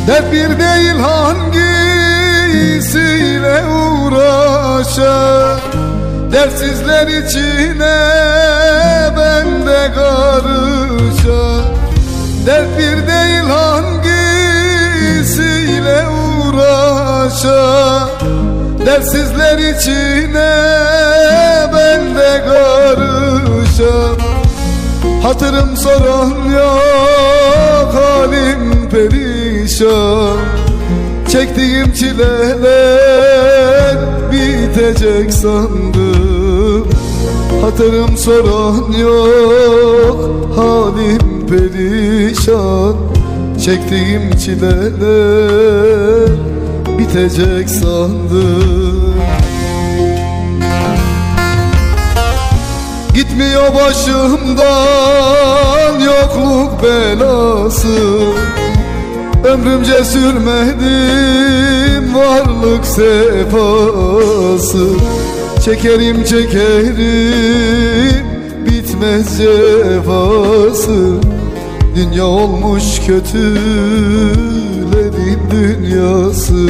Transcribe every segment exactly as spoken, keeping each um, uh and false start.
Dert bir değil hangisiyle uğraşa, dertsizler içine ben de karışa. Dert bir değil hangisiyle uğraşa, dertsizler içine ben de karışa. Hatırım soran yok, halim perişan. Çektiğim çileler bitecek sandım. Hatırım soran yok, halim perişan. Çektiğim çileler bitecek sandım. Gitmiyor başımdan yokluk belası, ömrümce sürmedim varlık sefası. Çekerim çekerim bitmez cefası. Dünya olmuş kötülerin dünyası.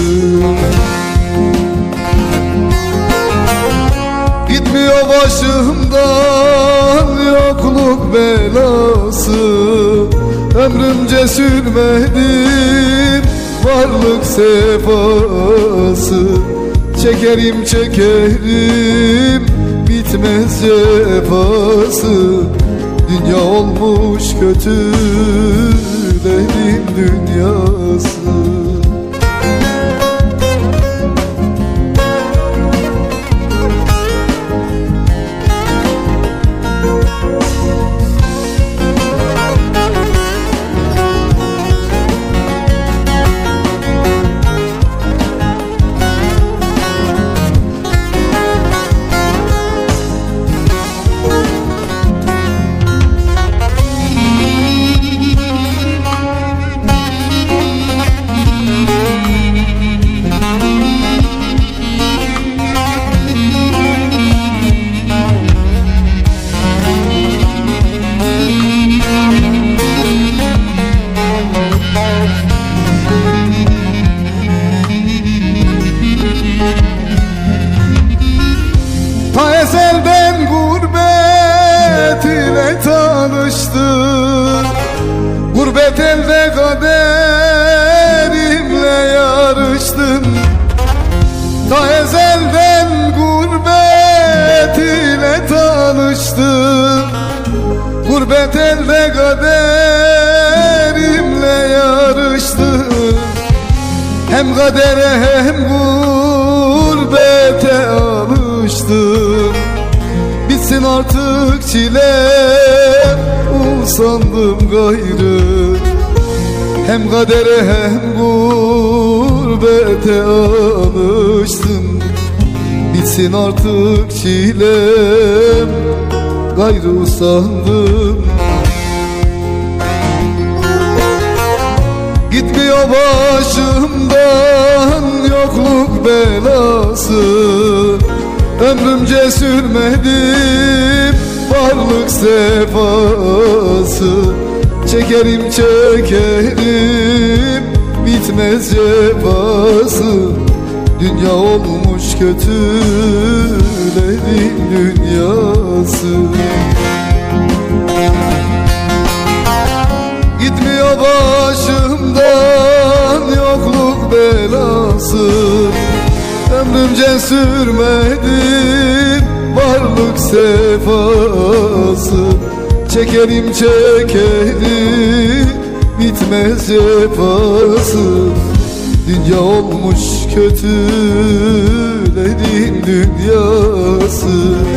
Gitmiyor başımdan yokluk belası, ömrümce sürmedim varlık sefası. Çekerim çekerim bitmez cefası. Dünya olmuş kötülerin dünyası. Ta ezelden gurbet ile tanıştım. Gurbet elde kaderimle yarıştım. Ta ezelden gurbet ile tanıştım. Gurbet elde kaderimle yarıştım. Hem kadere hem gurbete alıştım. Bitsin artık çilem, usandım gayrı. Hem kadere hem gurbete alıştım. Bitsin artık çilem, gayrı usandım. Gitmiyor başımdan yokluk belası, ömrümce sürmedim varlık sefası. Çekerim çekerim bitmez cefası. Dünya olmuş kötülerin dünyası. Gitmiyor başımdan yokluk belası, ömrümce sürmedim varlık sefası. Çekerim çekerim bitmez cefası. Dünya olmuş kötülerin dünyası.